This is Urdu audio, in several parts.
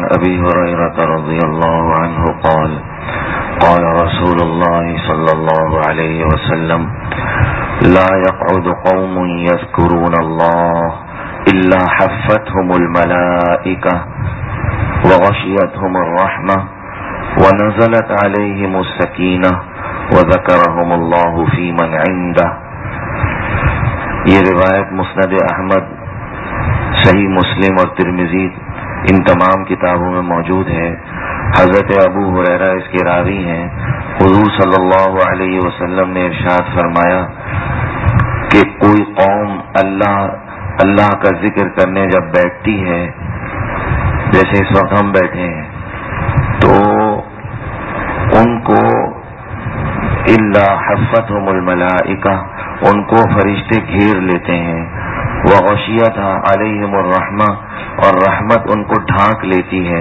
أبي هريرة رضي الله عنه قال قال رسول الله صلى الله عليه وسلم لا يقعد قوم يذكرون الله إلا حفتهم الملائكة وغشيتهم الرحمة ونزلت عليهم السكينة وذكرهم الله في من عنده. یہ روایت مسند احمد، صحیح مسلم اور ترمذی ان تمام کتابوں میں موجود ہے. حضرت ابو ہریرہ اس کے راوی ہیں. حضور صلی اللہ علیہ وسلم نے ارشاد فرمایا کہ کوئی قوم اللہ کا ذکر کرنے جب بیٹھتی ہے، جیسے اس وقت ہم بیٹھے ہیں، تو ان کو الا حفتهم الملائکہ، ان کو فرشتے گھیر لیتے ہیں. وغشیتها علیہم الرحمہ، اور رحمت ان کو ڈھانک لیتی ہے.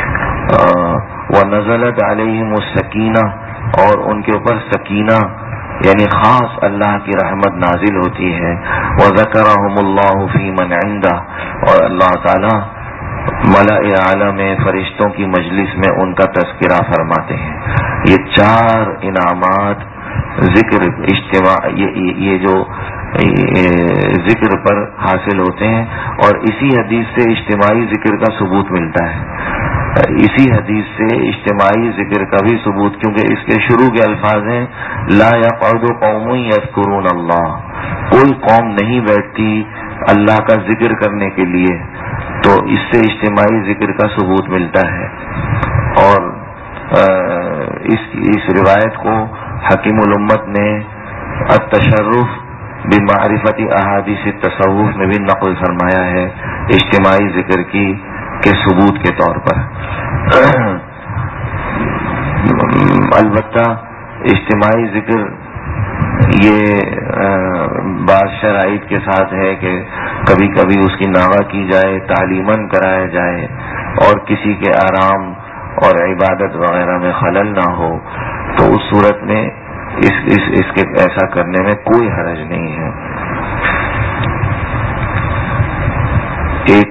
ونزلت علیہم السکینہ، اور ان کے اوپر سکینہ یعنی خاص اللہ کی رحمت نازل ہوتی ہے. وذکرہم اللہ فی من عندہ، اور اللہ تعالی ملأ اعلی میں فرشتوں کی مجلس میں ان کا تذکرہ فرماتے ہیں. یہ چار انعامات ذکر اجتماع یہ جو ذکر پر حاصل ہوتے ہیں، اور اسی حدیث سے اجتماعی ذکر کا ثبوت ملتا ہے. اسی حدیث سے اجتماعی ذکر کا بھی ثبوت، کیونکہ اس کے شروع کے الفاظ ہیں لا یقعد قوم یذکرون اللہ، کوئی قوم نہیں بیٹھتی اللہ کا ذکر کرنے کے لیے، تو اس سے اجتماعی ذکر کا ثبوت ملتا ہے. اور اس روایت کو حکیم الامت نے التشرف بمعرفت احادیث التصوف میں بھی نقل فرمایا ہے اجتماعی ذکر کے ثبوت کے طور پر. البتہ اجتماعی ذکر یہ بعض شرائط کے ساتھ ہے کہ کبھی کبھی اس کی ناغہ کی جائے، تعلیماً کرایا جائے، اور کسی کے آرام اور عبادت وغیرہ میں خلل نہ ہو، تو اس صورت میں اس کے ایسا کرنے میں کوئی حرج نہیں ہے. ایک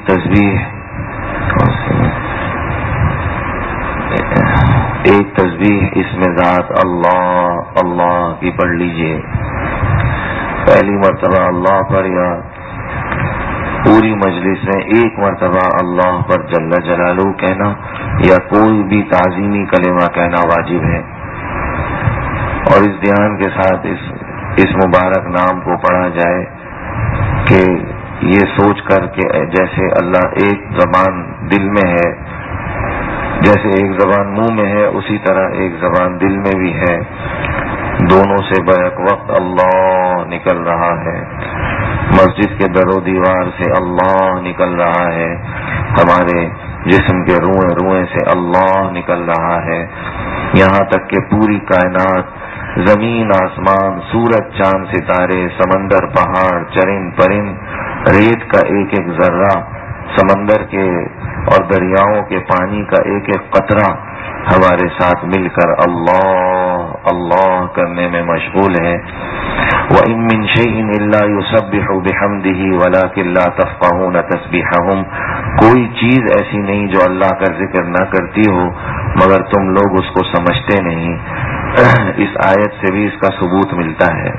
تسبیح اس میں ذات اللہ اللہ کی پڑھ لیجئے. پہلی مرتبہ اللہ پر یا پوری مجلس میں ایک مرتبہ اللہ پر جل جلالہ کہنا یا کوئی بھی تعظیمی کلمہ کہنا واجب ہے. اور اس دھیان کے ساتھ اس مبارک نام کو پڑھا جائے کہ یہ سوچ کر کہ جیسے اللہ ایک زبان دل میں ہے، جیسے ایک زبان منہ میں ہے، اسی طرح ایک زبان دل میں بھی ہے، دونوں سے بیک وقت اللہ نکل رہا ہے. مسجد کے در و دیوار سے اللہ نکل رہا ہے، ہمارے جسم کے روئیں روئیں سے اللہ نکل رہا ہے، یہاں تک کہ پوری کائنات، زمین آسمان، سورج چاند ستارے، سمندر پہاڑ چرند پرند، ریت کا ایک ایک ذرہ، سمندر کے اور دریاؤں کے پانی کا ایک ایک قطرہ ہمارے ساتھ مل کر اللہ اللہ کرنے میں مشغول ہے. وَإِن مِّن شَيْءٍ إِلَّا يُسَبِّحُ بِحَمْدِهِ وَلَٰكِن لَّا تَفْقَهُونَ تَسْبِيحَهُمْ، کوئی چیز ایسی نہیں جو اللہ کا ذکر نہ کرتی ہو مگر تم لوگ اس کو سمجھتے نہیں. اس آیت سے بھی اس کا ثبوت ملتا ہے.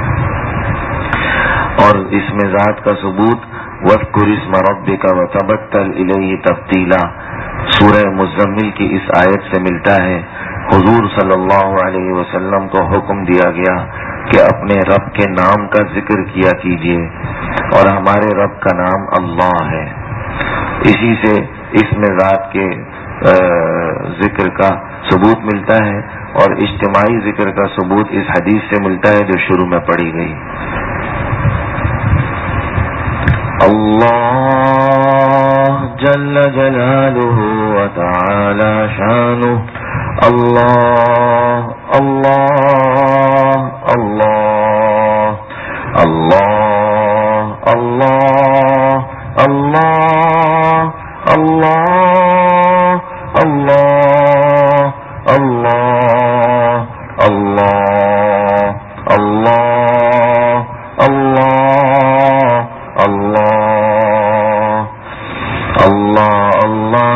اور اس میں ذات کا ثبوت وَاذْكُرِ اسْمَ رَبِّكَ وَتَبَتَّلْ إِلَيْهِ تَبْتِيلًا سورہ مزمل کی اس آیت سے ملتا ہے. حضور صلی اللہ علیہ وسلم کو حکم دیا گیا کہ اپنے رب کے نام کا ذکر کیا کیجیے، اور ہمارے رب کا نام اللہ ہے. اسی سے اس میں ذات کے ذکر کا ثبوت ملتا ہے، اور اجتماعی ذکر کا ثبوت اس حدیث سے ملتا ہے جو شروع میں پڑھی گئی. اللہ جل جلالہ وتعالی شانہ، اللہ اللہ اللہ اللہ اللہ اللہ اللہ اللہ اللہ اللہ اللہ اللہ اللہ اللہ اللہ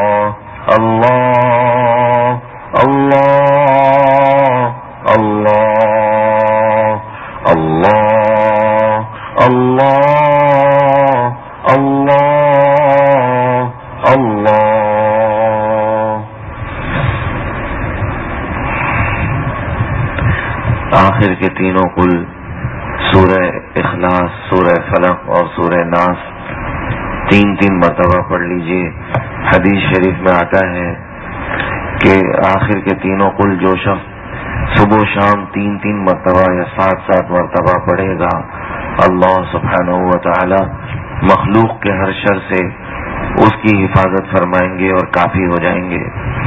آخر کے تینوں قل سورہ اخلاص، سورہ فلق اور سورہ ناس 3 مرتبہ پڑھ لیجئے۔ حدیث شریف میں آتا ہے کہ آخر کے تینوں قل جو شخص صبح و شام 3 مرتبہ یا 7 مرتبہ پڑھے گا، اللہ سبحانہ و تعالی مخلوق کے ہر شر سے اس کی حفاظت فرمائیں گے اور کافی ہو جائیں گے۔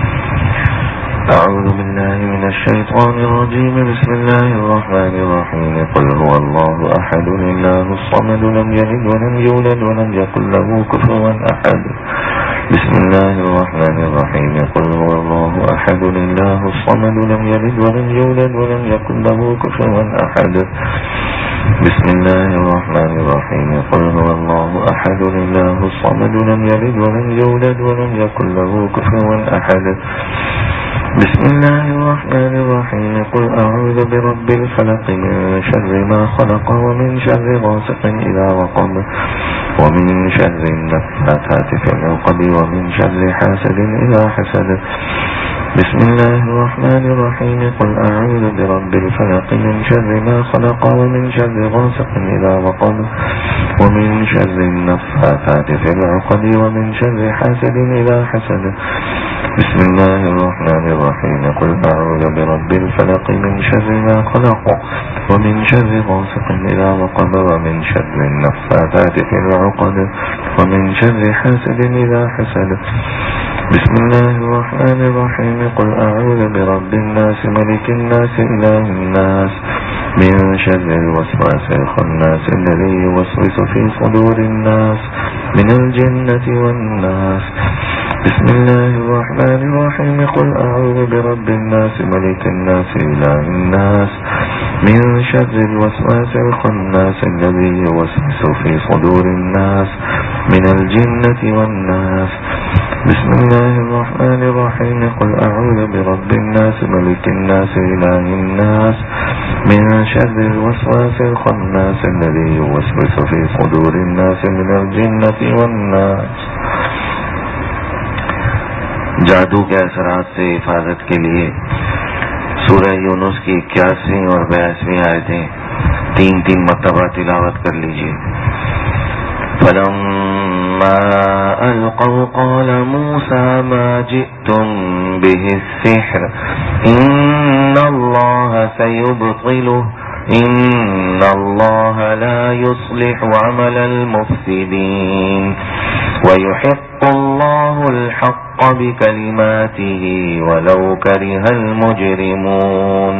اعوذ باللہ من الشیطان الرجیم، بسم اللہ الرحمن الرحیم، قل هو اللہ احد اللہ الصمد لم یلد ولم یولد ولم یکن له کفوا احد۔ بسم اللہ الرحمن الرحیم، قل هو اللہ احد اللہ الصمد لم یلد ولم یولد ولم یکن له کفوا احد۔ بسم اللہ الرحمن الرحیم، قل هو اللہ احد اللہ الصمد لم یلد ولم یولد ولم یکن له کفوا احد۔ بسم اللہ الرحمن الرحیم، قل اعوذ برب الفلق من شر ما خلق ومن شر غاسق اذا وقب ومن شر النفاثات في العقد ومن شر حاسد اذا حسد۔ بسم اللہ الرحمن الرحیم، قل اعوذ برب الفلق من شر ما خلق ومن شر غاسق اذا وقب ومن شر النفاثات في العقد ومن شر حاسد اذا حسد۔ بسم اللہ الرحمن الرحیم، قل اعوذ برب الفلق من شر ما خلق ومن شر غاسق اذا وقب ومن شر النفاثات في العقد ومن شر حاسد اذا حسد۔ بسم اللہ الرحمن الرحیم، قل اعوذ برب الناس ملك الناس اله الناس من شر الوسواس الخناس الذي يوسوس في صدور الناس من الجنة والناس۔ بسم اللہ الرحمن الرحیم، قل اعوذ برب الناس ملك الناس اله الناس من شر الوسواس الخناس الذي يوسوس في صدور الناس من الجنة والناس۔ بسم اللہ الرحمن الرحیم، قل اعوذ برب الناس ملك الناس اله الناس من شر الوسواس الخناس الذي يوسوس في صدور الناس من الجنة والناس۔ جادو کے اثرات سے حفاظت کے لیے سورہ یونس کی 81 اور 82 آیتیں 3 مرتبہ تلاوت کر لیجیے۔ فلما القوا قال موسى ما جئتم به السحر ان الله سيبطله ان الله لا يصلح عمل المفسدين ويحق الله الحق بكلماته ولو كره المجرمون۔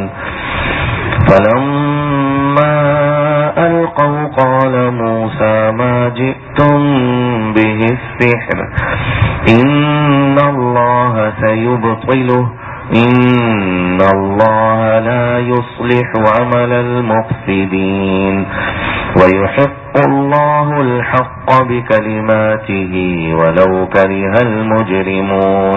فلما ألقوا قال موسى ما جئتم به السحر إن الله سيبطله إن الله لا يصلح عمل المفسدين ويحق الله الحق بكلماته ولو كره المجرمون۔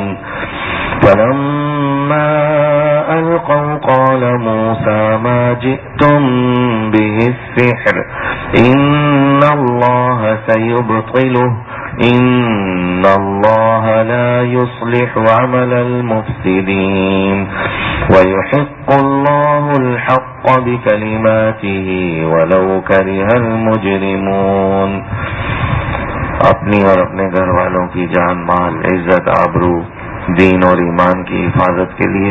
فلما ألقوا قال موسى ما جئتم به السحر إن الله سيبطله إن الله لا يصلح عمل المفسدين ويحق الله الحق بكلماته ولو كره المجرمون۔ اپنی اور اپنے گھر والوں کی جان، مال، عزت، آبرو، دین اور ایمان کی حفاظت کے لیے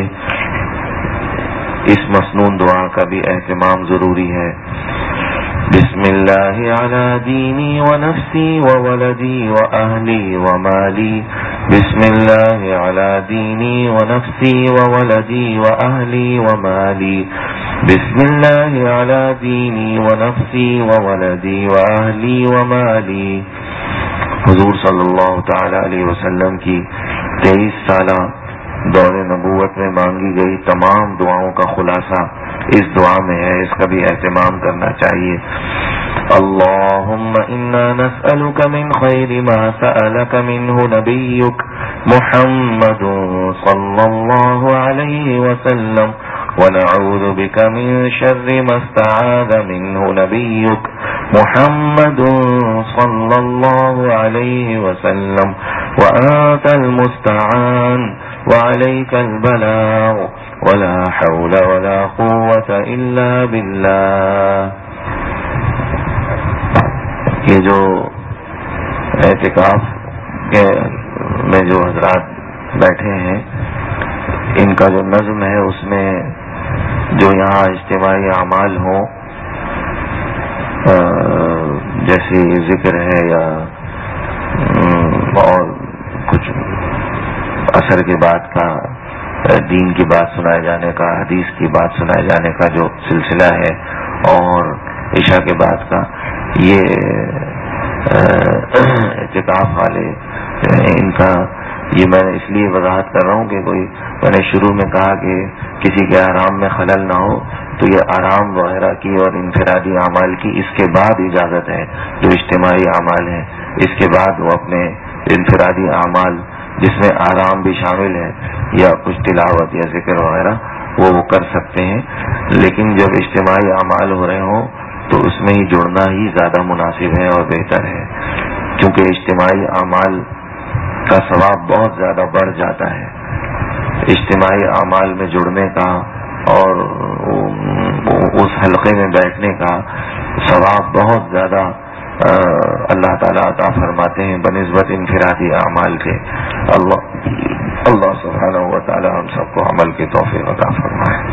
اس مسنون دعا کا بھی اہتمام ضروری ہے۔ بسم اللہ علی دینی ونفسی وولدی واہلی ومالی۔ بسم اللہ علی دینی ونفسی وولدی واہلی ومالی۔ بسم اللہ علی دینی ونفسی وولدی واہلی ومالی۔ حضور صلی اللہ تعالی علیہ وسلم کی 23 سالہ دور نبوت میں مانگی گئی تمام دعاؤں کا خلاصہ اس دعا میں ہے، اس کا بھی اہتمام کرنا چاہیے۔ اللہم انا نسألک من خیر ما سألک منہ نبیک محمد صلی اللہ علیہ وسلم ونعوذ بک من شر ما استعاذ منہ نبیک محمد صلی اللہ علیہ وسلم وانت المستعان وعليك البلاغ ولا حول ولا قوة إلا بالله. یہ جو اعتکاف میں جو حضرات بیٹھے ہیں، ان کا جو نظم ہے اس میں جو یہاں اجتماعی اعمال ہوں، جیسے ذکر ہے یا اور کچھ عصر کے بعد کا دین کی بات سنائے جانے کا، حدیث کی بات سنائے جانے کا جو سلسلہ ہے، اور عشاء کے بعد کا، یہ اعتکاف والے ان کا یہ میں اس لیے وضاحت کر رہا ہوں کہ کوئی میں نے شروع میں کہا کہ کسی کے آرام میں خلل نہ ہو، تو یہ آرام وغیرہ کی اور انفرادی اعمال کی اس کے بعد اجازت ہے. جو اجتماعی اعمال ہیں اس کے بعد وہ اپنے انفرادی اعمال جس میں آرام بھی شامل ہے یا کچھ تلاوت یا ذکر وغیرہ وہ کر سکتے ہیں. لیکن جب اجتماعی اعمال ہو رہے ہوں تو اس میں ہی جڑنا ہی زیادہ مناسب ہے اور بہتر ہے، کیونکہ اجتماعی اعمال کا ثواب بہت زیادہ بڑھ جاتا ہے. اجتماعی اعمال میں جڑنے کا اور اس حلقے میں بیٹھنے کا ثواب بہت زیادہ اللہ تعالیٰ عطا فرماتے ہیں بنسبت انفرادی اعمال کے. اللہ سبحانہ و تعالیٰ ہم سب کو عمل کی توفیق عطا فرمائے.